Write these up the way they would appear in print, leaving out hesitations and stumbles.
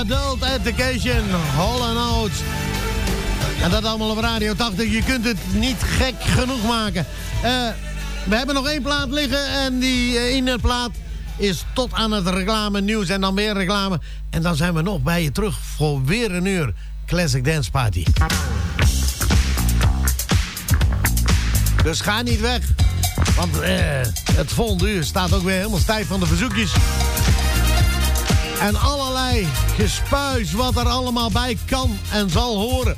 Adult Education, Hall & Oates. En dat allemaal op Radio 80. Je kunt het niet gek genoeg maken. We hebben nog 1 plaat liggen. En die ene plaat is tot aan het reclame nieuws. En dan weer reclame. En dan zijn we nog bij je terug voor weer een uur Classic Dance Party. Dus ga niet weg. Want het volgende uur staat ook weer helemaal stijf van de verzoekjes. En allerlei gespuis wat er allemaal bij kan en zal horen.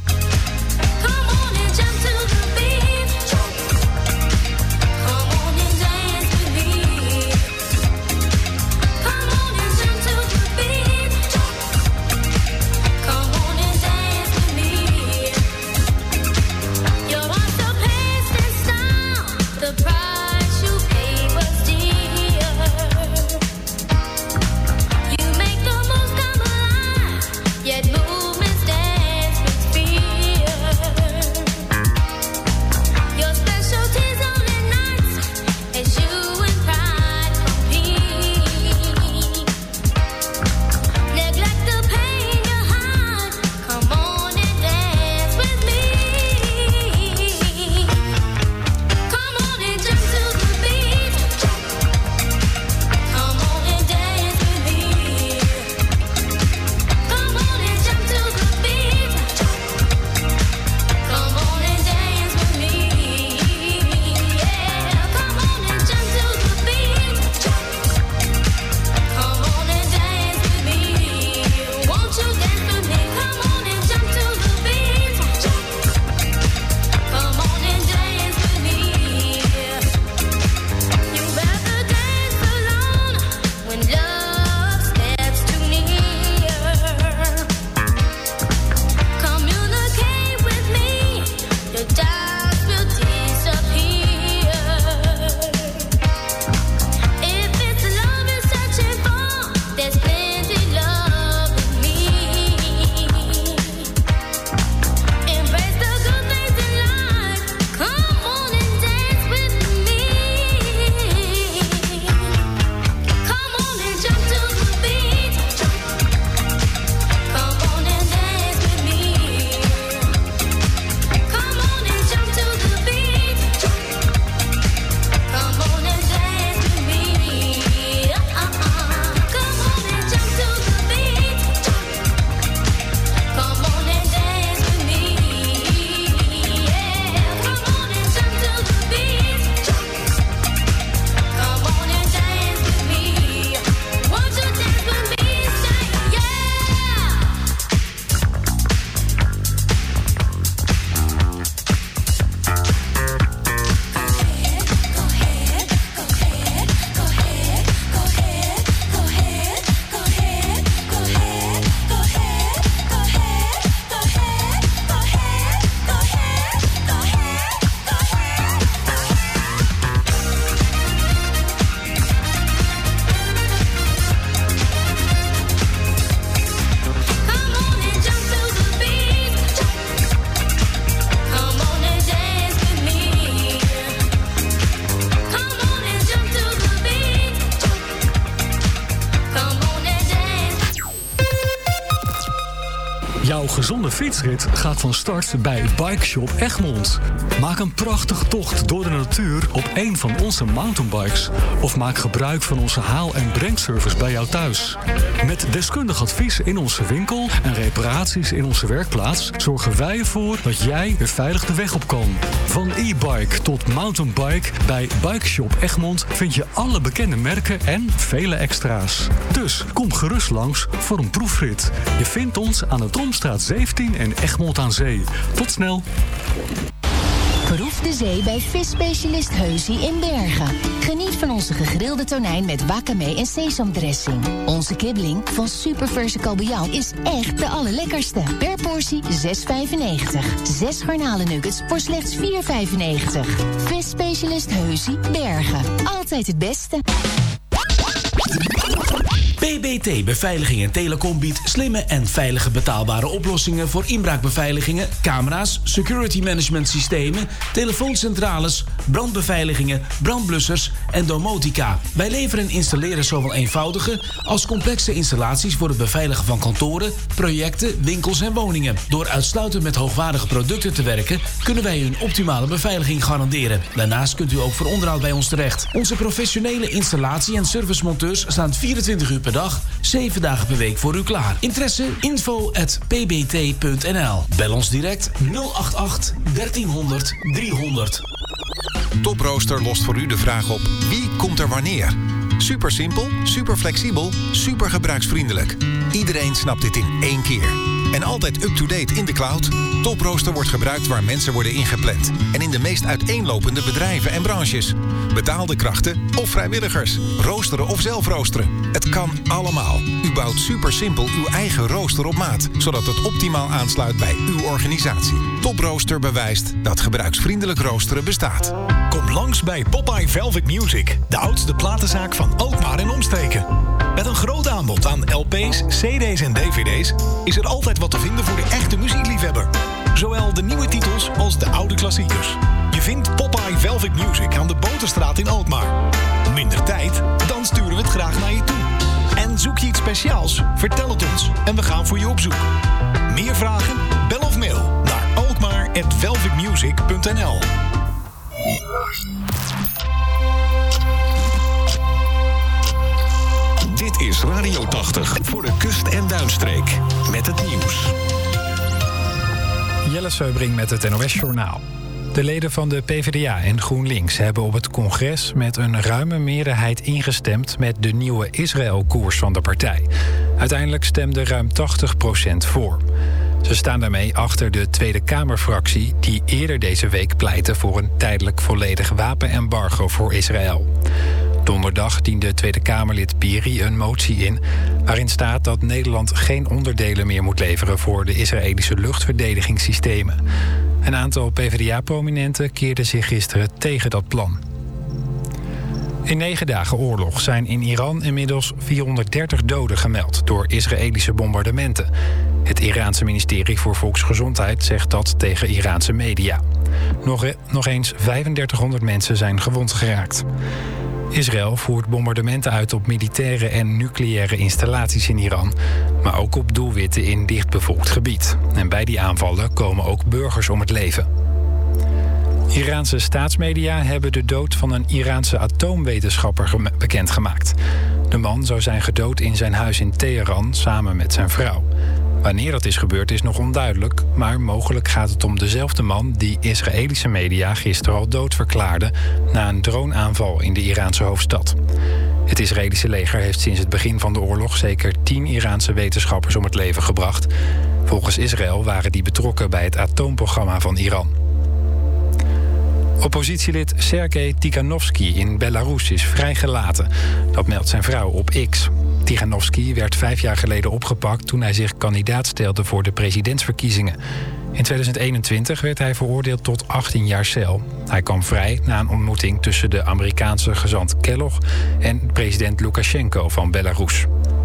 Jouw gezonde fietsrit gaat van start bij Bike Shop Egmond. Maak een prachtige tocht door de natuur op een van onze mountainbikes. Of maak gebruik van onze haal- en brengservice bij jou thuis. Met deskundig advies in onze winkel en reparaties in onze werkplaats zorgen wij ervoor dat jij weer veilig de weg op kan. Van e-bike tot mountainbike, bij Bike Shop Egmond vind je alle bekende merken en vele extra's. Dus kom gerust langs voor een proefrit. Je vindt ons aan de Tromstraat 17 in Egmond aan Zee. Tot snel! Proef de zee bij visspecialist Heusie in Bergen. Geniet van onze gegrilde tonijn met wakame en sesamdressing. Onze kibbeling van superverse kabeljauw is echt de allerlekkerste. Per portie €6,95. 6 garnalennuggets voor slechts €4,95. Visspecialist Heusie Bergen. Altijd het beste. PBT Beveiliging en Telecom biedt slimme en veilige betaalbare oplossingen voor inbraakbeveiligingen, camera's, security management systemen, telefooncentrales, brandbeveiligingen, brandblussers en domotica. Wij leveren en installeren zowel eenvoudige als complexe installaties voor het beveiligen van kantoren, projecten, winkels en woningen. Door uitsluitend met hoogwaardige producten te werken, kunnen wij u een optimale beveiliging garanderen. Daarnaast kunt u ook voor onderhoud bij ons terecht. Onze professionele installatie- en servicemonteurs staan 24 uur per dag, 7 dagen per week voor u klaar. Interesse? info@pbt.nl. Bel ons direct 088 1300 300. Toprooster lost voor u de vraag op: wie komt er wanneer? Super simpel, super flexibel, super gebruiksvriendelijk. Iedereen snapt dit in één keer. En altijd up-to-date in de cloud. Toprooster wordt gebruikt waar mensen worden ingepland. En in de meest uiteenlopende bedrijven en branches. Betaalde krachten of vrijwilligers. Roosteren of zelf roosteren. Het kan allemaal. U bouwt super simpel uw eigen rooster op maat. Zodat het optimaal aansluit bij uw organisatie. Toprooster bewijst dat gebruiksvriendelijk roosteren bestaat. Kom langs bij Popeye Velvet Music. De oudste platenzaak van Alkmaar en omstreken. Met een groot aanbod aan LP's, CD's en DVD's is er altijd wat te vinden voor de echte muziekliefhebber. Zowel de nieuwe titels als de oude klassiekers. Je vindt Popeye Velvet Music aan de Boterstraat in Alkmaar. Minder tijd? Dan sturen we het graag naar je toe. En zoek je iets speciaals? Vertel het ons en we gaan voor je op zoek. Meer vragen? Bel of mail naar alkmaar@velvetmusic.nl. Dit is Radio 80 voor de kust- en duinstreek. Met het nieuws. Jelle Seubring met het NOS-journaal. De leden van de PvdA en GroenLinks hebben op het congres met een ruime meerderheid ingestemd met de nieuwe Israël-koers van de partij. Uiteindelijk stemde ruim 80% voor. Ze staan daarmee achter de Tweede Kamerfractie die eerder deze week pleitte voor een tijdelijk volledig wapenembargo voor Israël. Donderdag diende Tweede Kamerlid Piri een motie in waarin staat dat Nederland geen onderdelen meer moet leveren voor de Israëlische luchtverdedigingssystemen. Een aantal PvdA-prominenten keerde zich gisteren tegen dat plan. In 9 dagen oorlog zijn in Iran inmiddels 430 doden gemeld door Israëlische bombardementen. Het Iraanse ministerie voor Volksgezondheid zegt dat tegen Iraanse media. Nog eens 3500 mensen zijn gewond geraakt. Israël voert bombardementen uit op militaire en nucleaire installaties in Iran, maar ook op doelwitten in dichtbevolkt gebied. En bij die aanvallen komen ook burgers om het leven. Iraanse staatsmedia hebben de dood van een Iraanse atoomwetenschapper bekendgemaakt. De man zou zijn gedood in zijn huis in Teheran samen met zijn vrouw. Wanneer dat is gebeurd is nog onduidelijk, maar mogelijk gaat het om dezelfde man die Israëlische media gisteren al dood verklaarde na een droneaanval in de Iraanse hoofdstad. Het Israëlische leger heeft sinds het begin van de oorlog zeker 10 Iraanse wetenschappers om het leven gebracht. Volgens Israël waren die betrokken bij het atoomprogramma van Iran. Oppositielid Sergej Tikhanovsky in Belarus is vrijgelaten. Dat meldt zijn vrouw op X. Tikhanovsky werd 5 jaar geleden opgepakt toen hij zich kandidaat stelde voor de presidentsverkiezingen. In 2021 werd hij veroordeeld tot 18 jaar cel. Hij kwam vrij na een ontmoeting tussen de Amerikaanse gezant Kellogg en president Lukashenko van Belarus.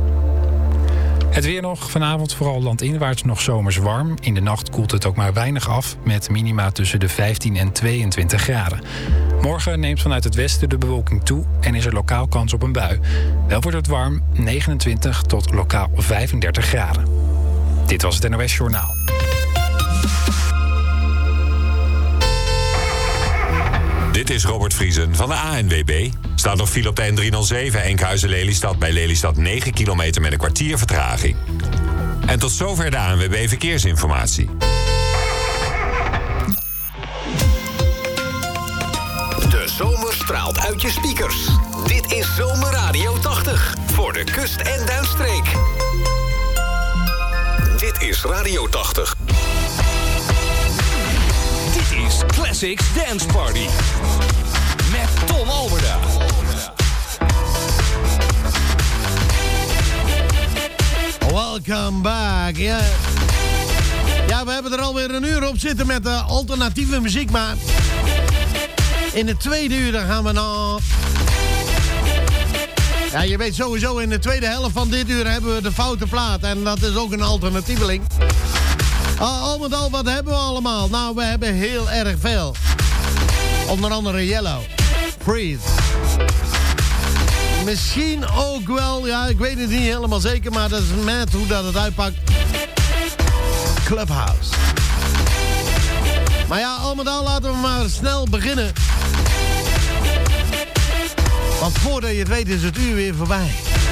Het weer nog. Vanavond vooral landinwaarts nog zomers warm. In de nacht koelt het ook maar weinig af met minima tussen de 15 en 22 graden. Morgen neemt vanuit het westen de bewolking toe en is er lokaal kans op een bui. Wel wordt het warm, 29 tot lokaal 35 graden. Dit was het NOS Journaal. Dit is Robert Vriesen van de ANWB. Staat nog file op de N307 Enkhuizen-Lelystad bij Lelystad 9 kilometer met een kwartier vertraging. En tot zover de ANWB Verkeersinformatie. De zomer straalt uit je speakers. Dit is Zomerradio 80 voor de kust- en duinstreek. Dit is Radio 80. Dit is Classics Dance Party. Met Tom Alberda. Welcome back. Ja, we hebben er alweer een uur op zitten met alternatieve muziek. Maar in de tweede uur dan gaan we naar Ja, je weet sowieso, in de tweede helft van dit uur hebben we de foute plaat. En dat is ook een alternatieveling. Al met al, wat hebben we allemaal? Nou, we hebben heel erg veel. Onder andere Yellow, Freeze. Misschien ook wel, ja, ik weet het niet helemaal zeker, maar dat is met hoe dat het uitpakt. Clubhouse. Maar ja, al met al laten we maar snel beginnen. Want voordat je het weet is het uur weer voorbij.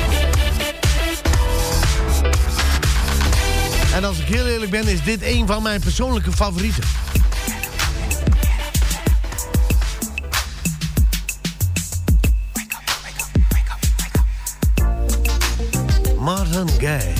En als ik heel eerlijk ben, is dit een van mijn persoonlijke favorieten. Marvin Gaye.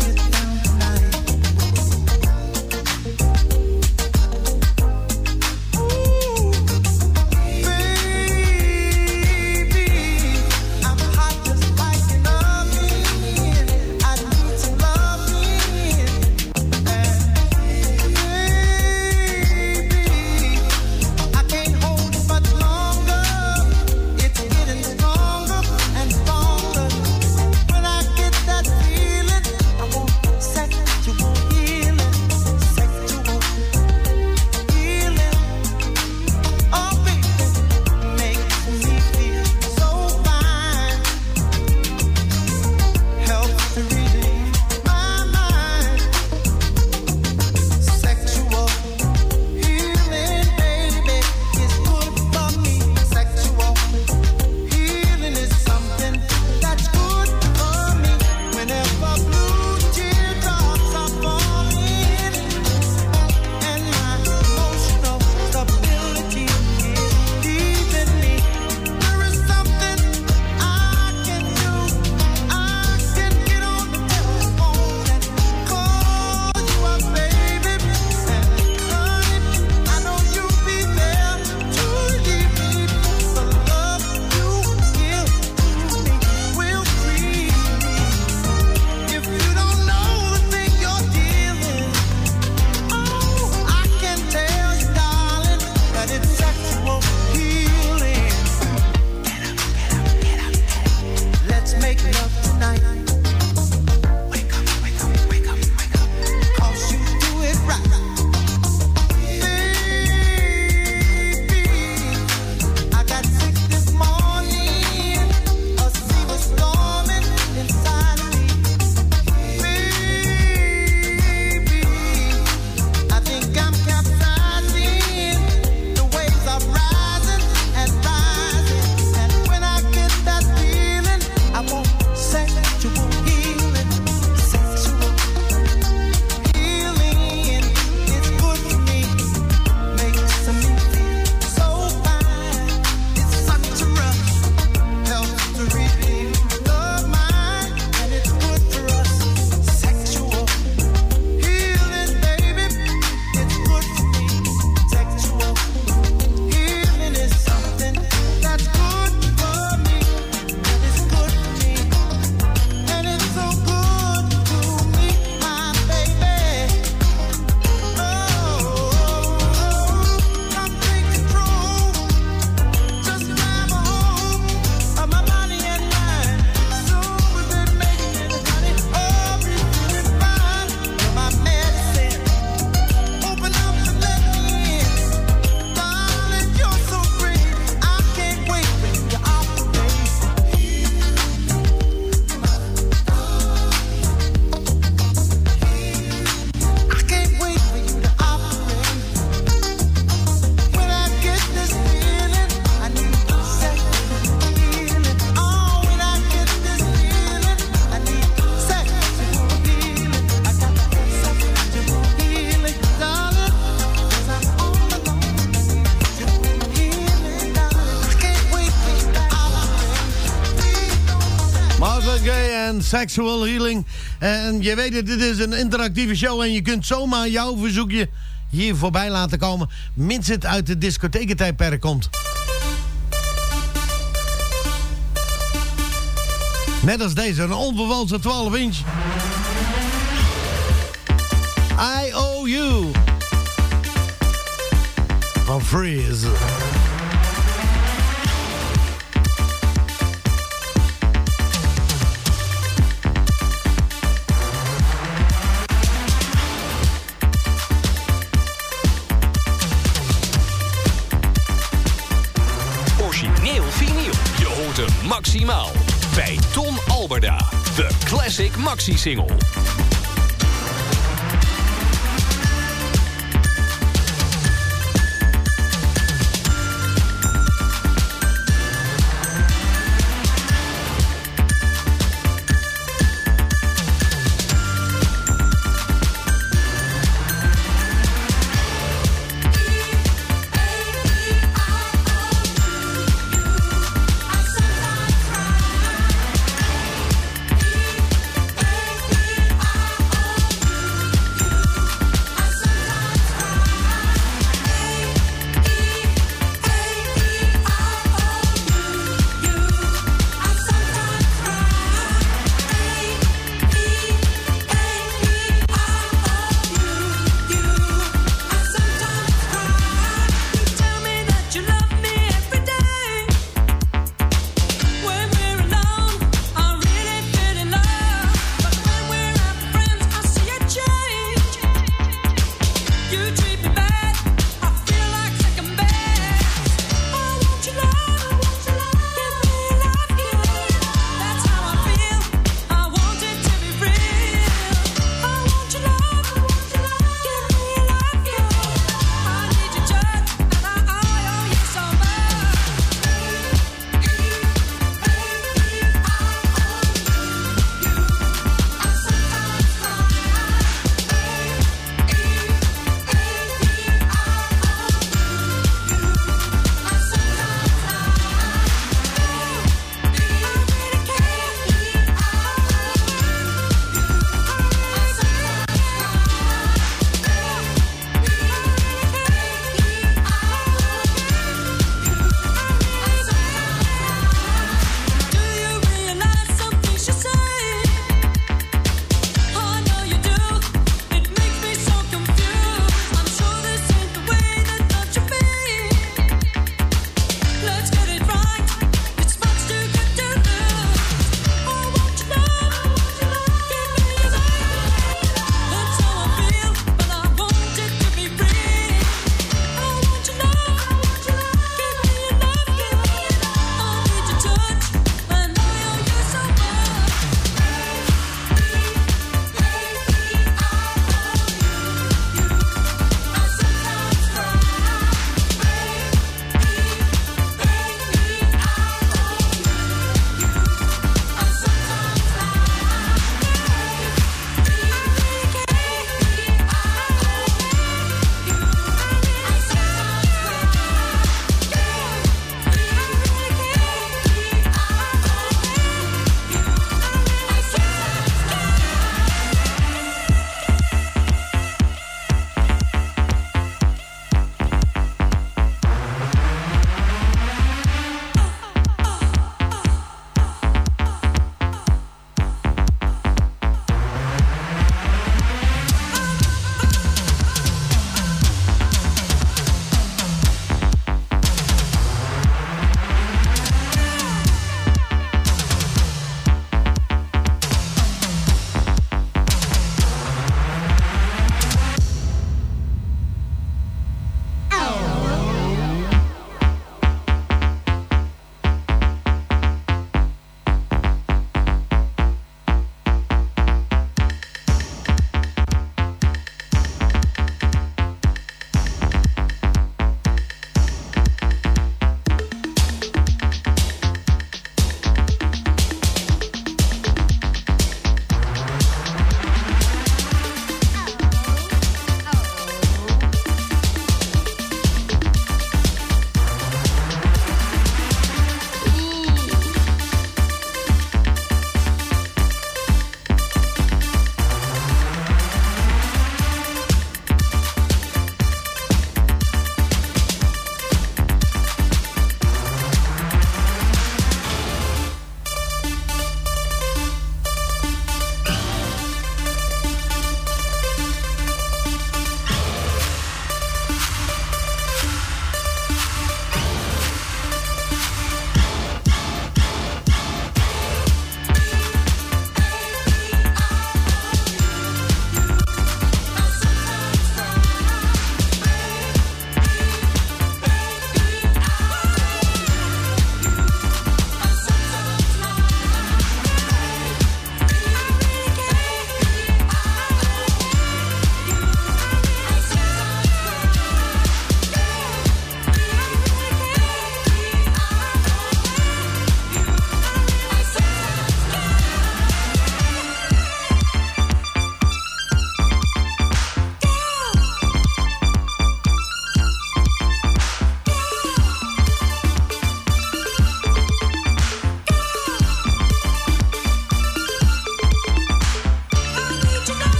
Sexual Healing. En je weet het, dit is een interactieve show en je kunt zomaar jouw verzoekje hier voorbij laten komen, mits het uit de discothekentijdperk komt. Net als deze, een onvervalste 12 inch. I Owe You van Freeze. Maximaal. Bij Ton Alberda. De Classic Maxi-single. I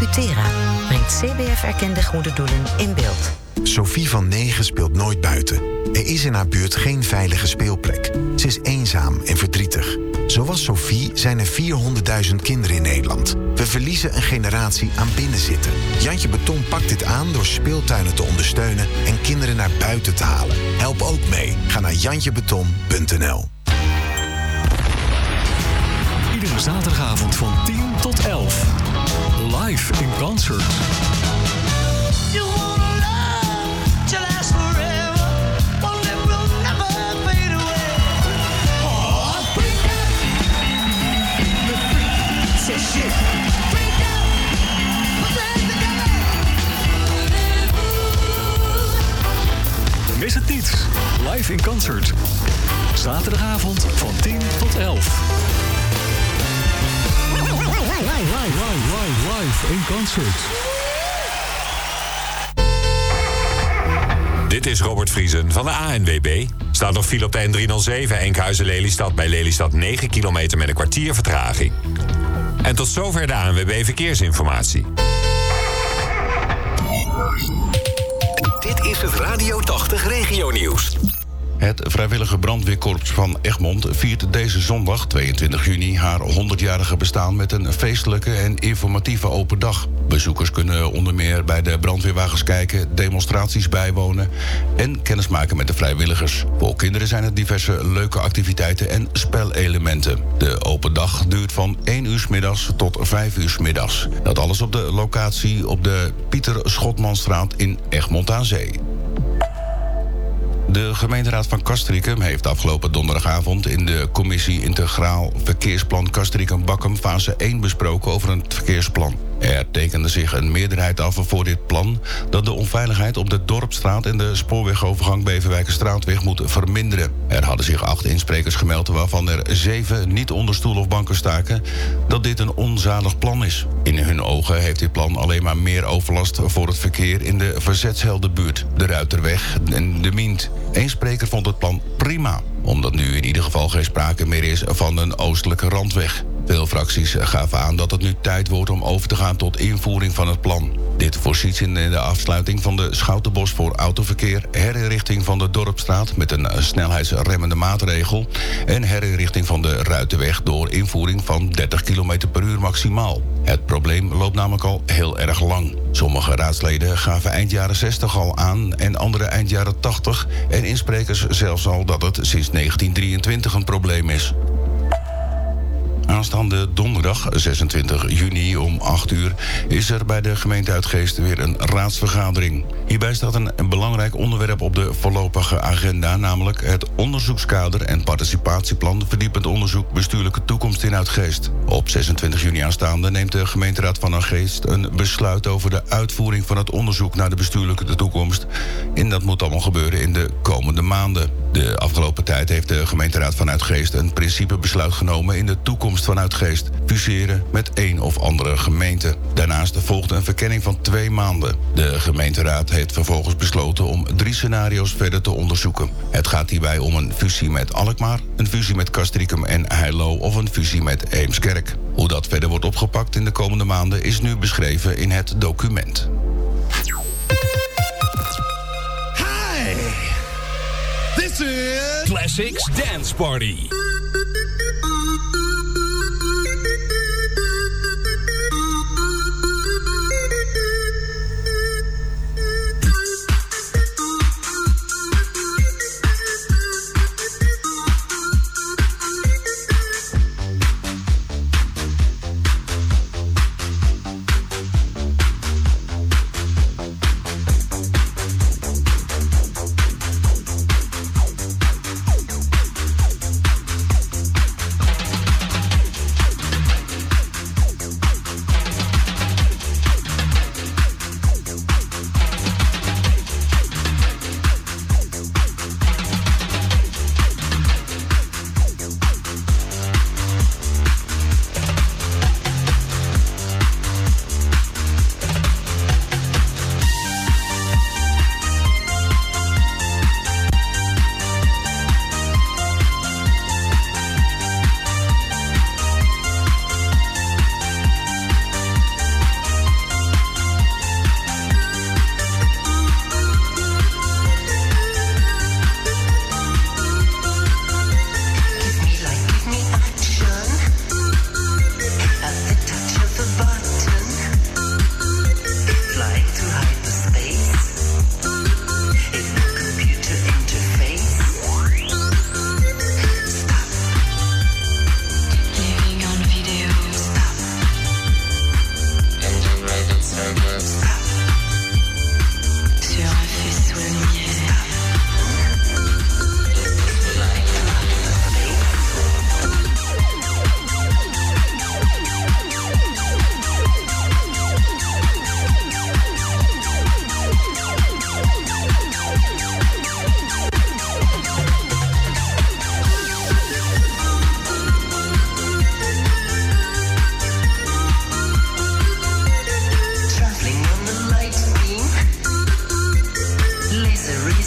Cutera brengt CBF-erkende goede doelen in beeld. Sophie van 9 speelt nooit buiten. Er is in haar buurt geen veilige speelplek. Ze is eenzaam en verdrietig. Zoals Sophie zijn er 400.000 kinderen in Nederland. We verliezen een generatie aan binnenzitten. Jantje Beton pakt dit aan door speeltuinen te ondersteunen en kinderen naar buiten te halen. Help ook mee. Ga naar jantjebeton.nl. Iedere zaterdagavond van 10 tot 11. Live in concert. Mis het niet. Live in concert. Zaterdagavond van 10 tot 11. Live in concert. Dit is Robert Vriesen van de ANWB. Staat nog file op de N307 Enkhuizen-Lelystad bij Lelystad 9 kilometer met een kwartier vertraging. En tot zover de ANWB Verkeersinformatie. Dit is het Radio 80 Regionieuws. Het vrijwillige brandweerkorps van Egmond viert deze zondag, 22 juni... haar 100-jarige bestaan met een feestelijke en informatieve open dag. Bezoekers kunnen onder meer bij de brandweerwagens kijken, demonstraties bijwonen en kennismaken met de vrijwilligers. Voor kinderen zijn er diverse leuke activiteiten en spelelementen. De open dag duurt van 1 uur 's middags tot 5 uur 's middags. Dat alles op de locatie op de Pieter Schotmanstraat in Egmond aan Zee. De gemeenteraad van Castricum heeft afgelopen donderdagavond in de commissie Integraal Verkeersplan Castricum-Bakkum fase 1 besproken over een verkeersplan. Er tekende zich een meerderheid af voor dit plan dat de onveiligheid op de Dorpstraat en de spoorwegovergang Beverwijkerstraatweg moet verminderen. Er hadden zich 8 insprekers gemeld, waarvan er 7 niet onder stoel of banken staken, dat dit een onzalig plan is. In hun ogen heeft dit plan alleen maar meer overlast voor het verkeer in de Verzetsheldenbuurt, de Ruiterweg en de Mient. Eén spreker vond het plan prima, omdat nu in ieder geval geen sprake meer is van een oostelijke randweg. Veel fracties gaven aan dat het nu tijd wordt om over te gaan tot invoering van het plan. Dit voorziet in de afsluiting van de Schoutenbos voor autoverkeer, herinrichting van de Dorpstraat met een snelheidsremmende maatregel en herinrichting van de Ruitenweg door invoering van 30 km per uur maximaal. Het probleem loopt namelijk al heel erg lang. Sommige raadsleden gaven eind jaren 60 al aan en andere eind jaren 80 en insprekers zelfs al dat het sinds 1923 een probleem is. Aanstaande donderdag 26 juni om 8 uur is er bij de gemeente Uitgeest weer een raadsvergadering. Hierbij staat een belangrijk onderwerp op de voorlopige agenda, namelijk het onderzoekskader en participatieplan verdiepend onderzoek bestuurlijke toekomst in Uitgeest. Op 26 juni aanstaande neemt de gemeenteraad van Uitgeest een besluit over de uitvoering van het onderzoek naar de bestuurlijke toekomst. En dat moet allemaal gebeuren in de komende maanden. De afgelopen tijd heeft de gemeenteraad van Uitgeest een principebesluit genomen in de toekomst van Uitgeest. Fuseren met één of andere gemeente. Daarnaast volgde een verkenning van 2 maanden. De gemeenteraad heeft vervolgens besloten om 3 scenario's verder te onderzoeken. Het gaat hierbij om een fusie met Alkmaar, een fusie met Castricum en Heilo of een fusie met Eemskerk. Hoe dat verder wordt opgepakt in de komende maanden is nu beschreven in het document. Hi! This is Classics Dance Party.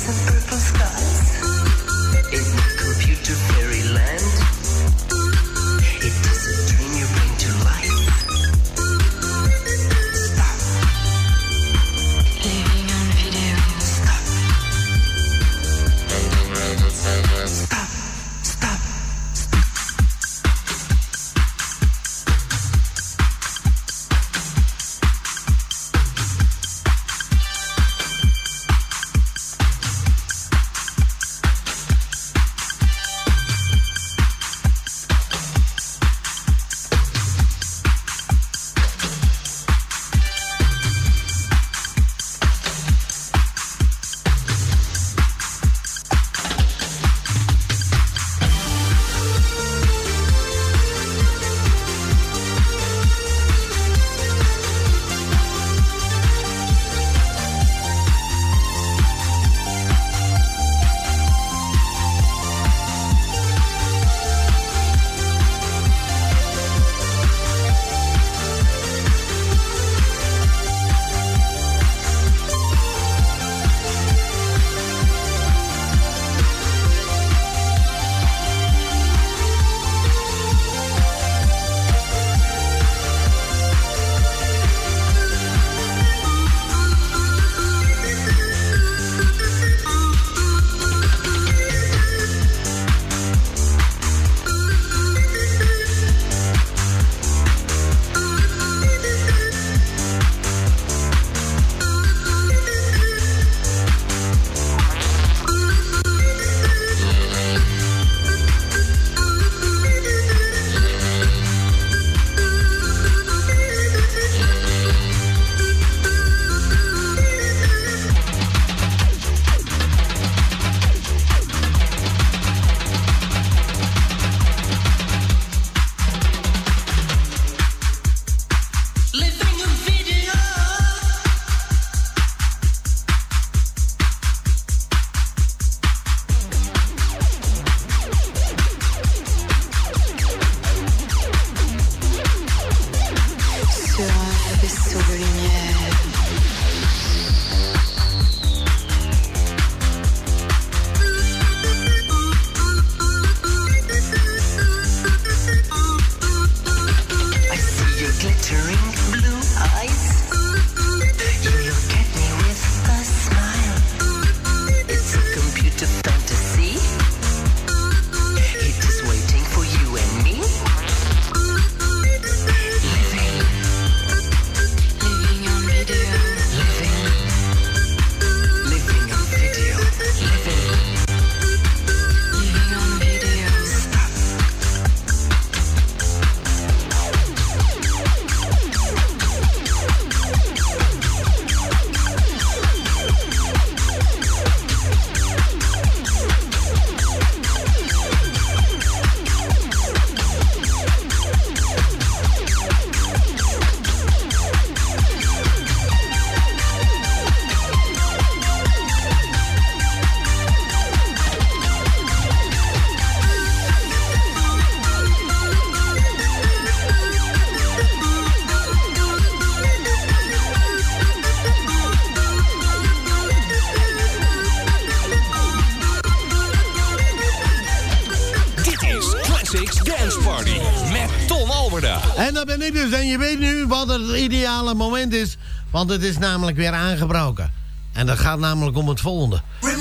En dat ben ik dus. En je weet nu wat het ideale moment is. Want het is namelijk weer aangebroken. En dat gaat namelijk om het volgende.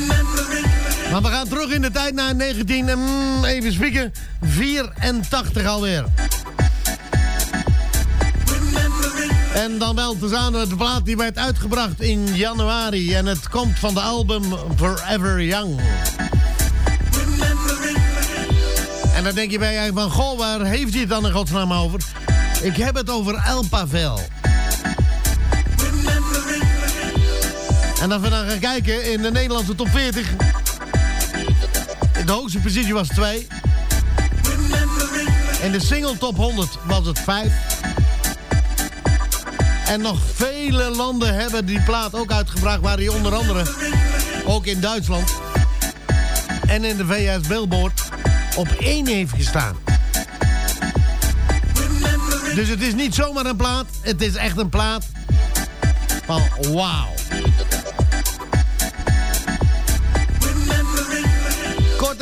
Maar we gaan terug in de tijd naar 1984 alweer. En dan wel tezamen met de plaat die werd uitgebracht in januari. En het komt van de album Forever Young. En dan denk je bij je van, goh, waar heeft hij het dan in godsnaam over? Ik heb het over El Pavel. En als we dan gaan kijken in de Nederlandse top 40... de hoogste positie was 2. In de single top 100 was het 5. En nog vele landen hebben die plaat ook uitgebracht... waar hij onder andere, ook in Duitsland... en in de VS Billboard... op 1 heeft gestaan. Dus het is niet zomaar een plaat. Het is echt een plaat van wauw.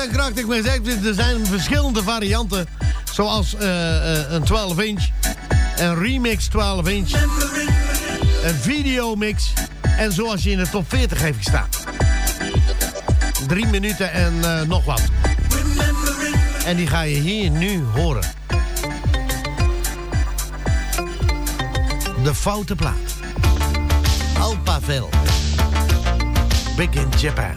en krachtig gezegd. Er zijn verschillende varianten. Zoals een 12-inch. Een remix 12-inch. Een videomix. En zoals je in de top 40 heeft gestaan. 3 minuten en nog wat. En die ga je hier nu horen. De foute plaat. Alphaville. Big in Japan.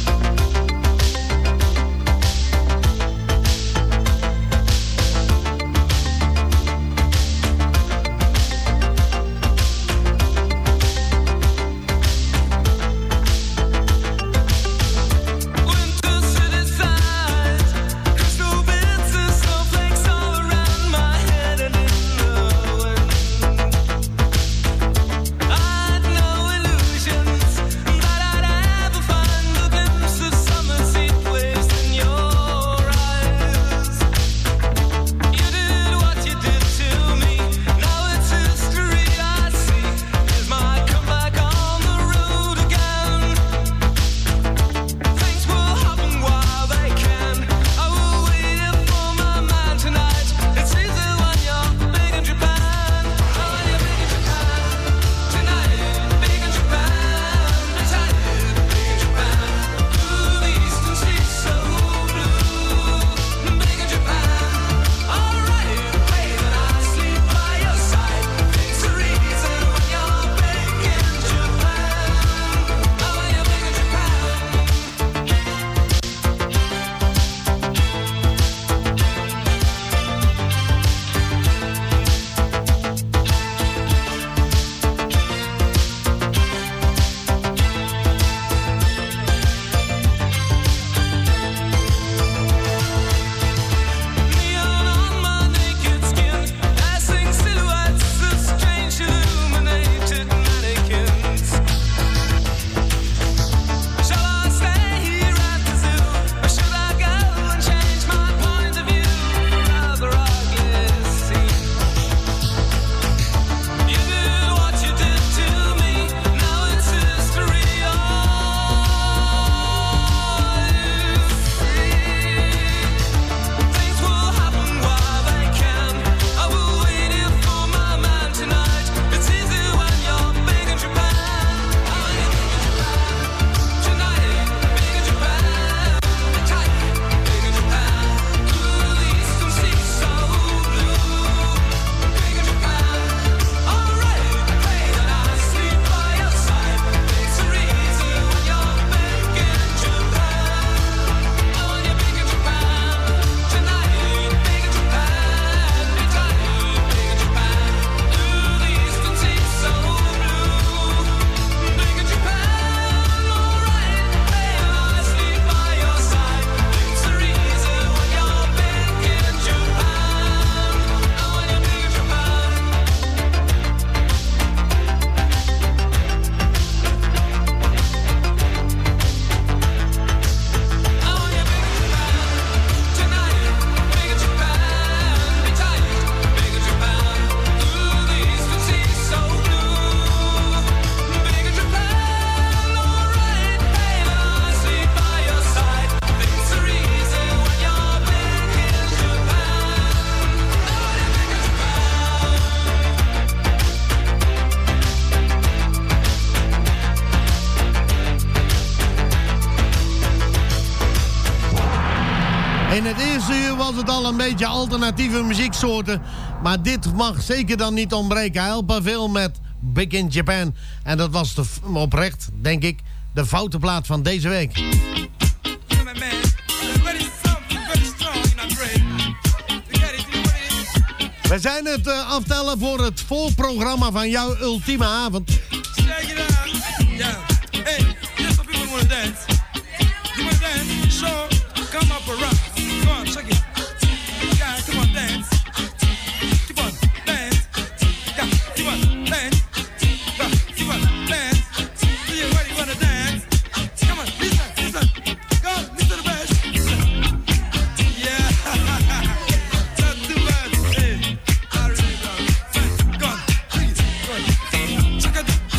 In het eerste uur was het al een beetje alternatieve muzieksoorten. Maar dit mag zeker dan niet ontbreken. Alphaville met Big in Japan. En dat was oprecht, denk ik, de foute plaat van deze week. We zijn het aftellen voor het volprogramma van jouw ultieme avond. Check it.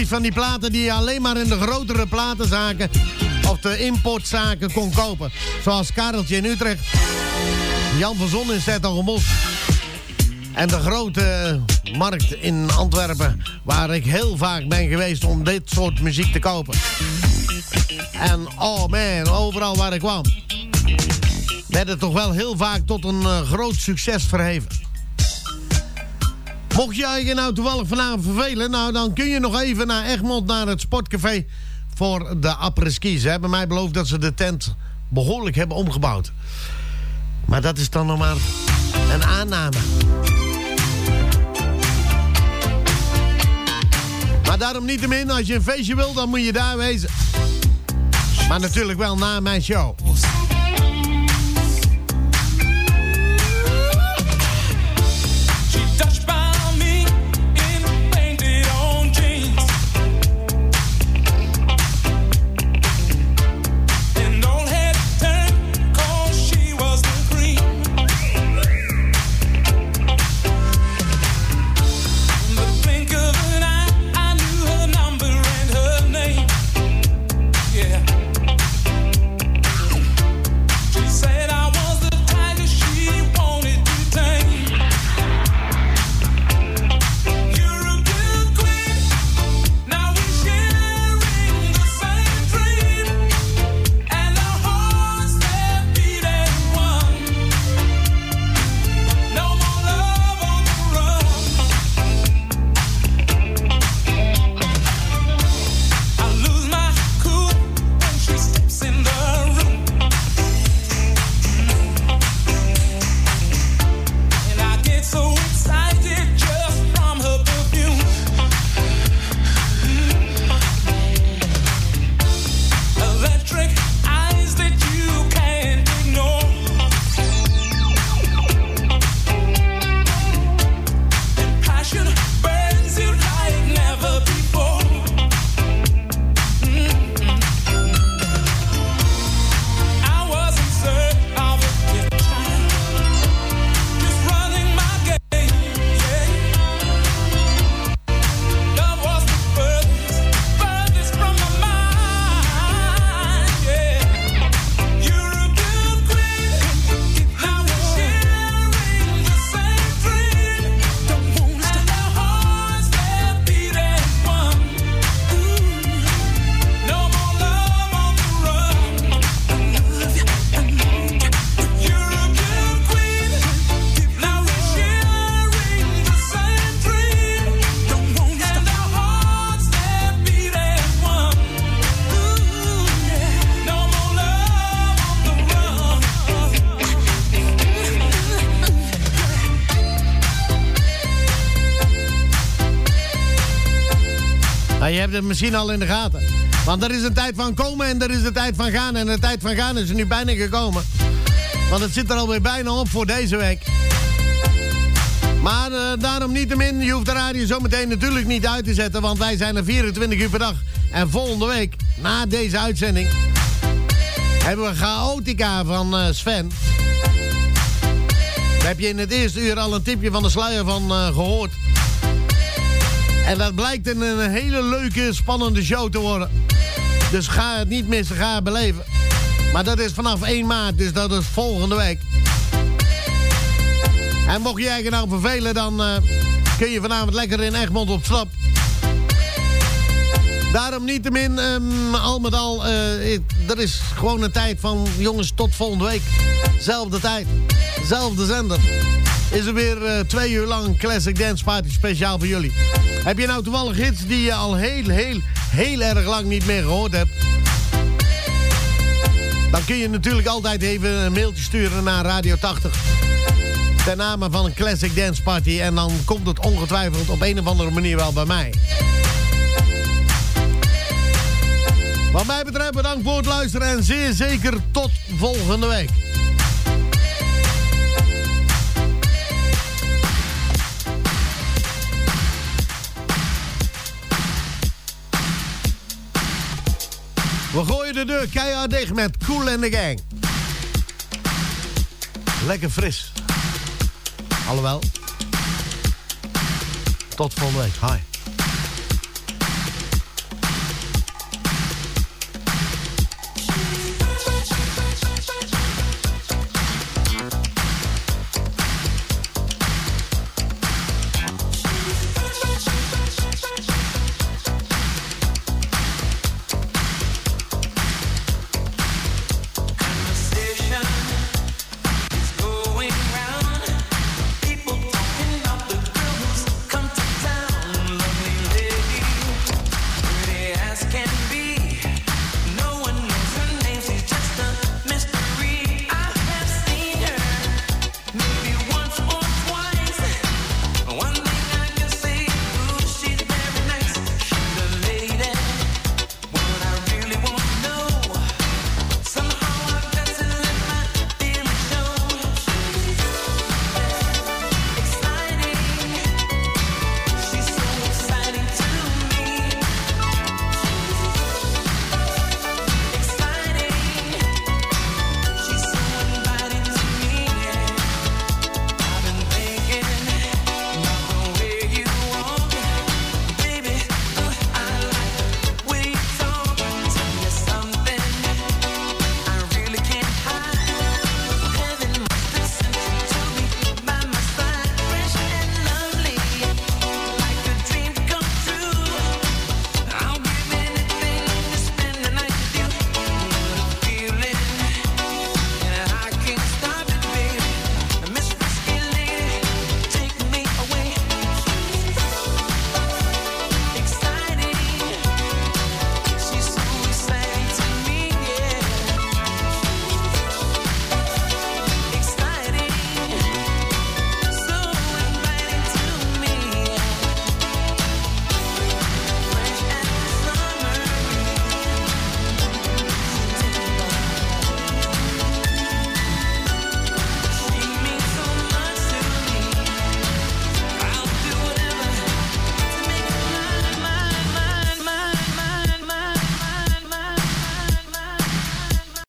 edities van die platen die je alleen maar in de grotere platenzaken of de importzaken kon kopen. Zoals Kareltje in Utrecht, Jan van Zon in 's-Hertogenbosch en de grote markt in Antwerpen, waar ik heel vaak ben geweest om dit soort muziek te kopen. En oh man, overal waar ik kwam werd het toch wel heel vaak tot een groot succes verheven. Mocht je je nou toevallig vanavond vervelen, nou dan kun je nog even naar Egmond, naar het sportcafé voor de après-ski. Ze hebben mij beloofd dat ze de tent behoorlijk hebben omgebouwd. Maar dat is dan nog maar een aanname. Maar daarom niettemin, als je een feestje wil, dan moet je daar wezen. Maar natuurlijk wel na mijn show. Je hebt het misschien al in de gaten. Want er is een tijd van komen en er is een tijd van gaan. En de tijd van gaan is er nu bijna gekomen. Want het zit er alweer bijna op voor deze week. Maar daarom niettemin, je hoeft de radio zometeen natuurlijk niet uit te zetten. Want wij zijn er 24 uur per dag. En volgende week, na deze uitzending, hebben we Chaotica van Sven. Daar heb je in het eerste uur al een tipje van de sluier van gehoord. En dat blijkt een hele leuke, spannende show te worden. Dus ga het niet missen, ga het beleven. Maar dat is vanaf 1 maart, dus dat is volgende week. En mocht je je nou vervelen, dan kun je vanavond lekker in Egmond op stap. Daarom niettemin, al met al, er is gewoon een tijd van jongens tot volgende week. Zelfde tijd, zelfde zender. Is er weer 2 uur lang Classic Dance Party speciaal voor jullie. Heb je nou toevallig hits die je al heel erg lang niet meer gehoord hebt? Dan kun je natuurlijk altijd even een mailtje sturen naar Radio 80. Ten name van een Classic Dance Party. En dan komt het ongetwijfeld op een of andere manier wel bij mij. Wat mij betreft bedankt voor het luisteren. En zeer zeker tot volgende week. We gooien de deur keihard dicht met Kool and the Gang. Lekker fris. Alhoewel. Tot volgende week. Hi.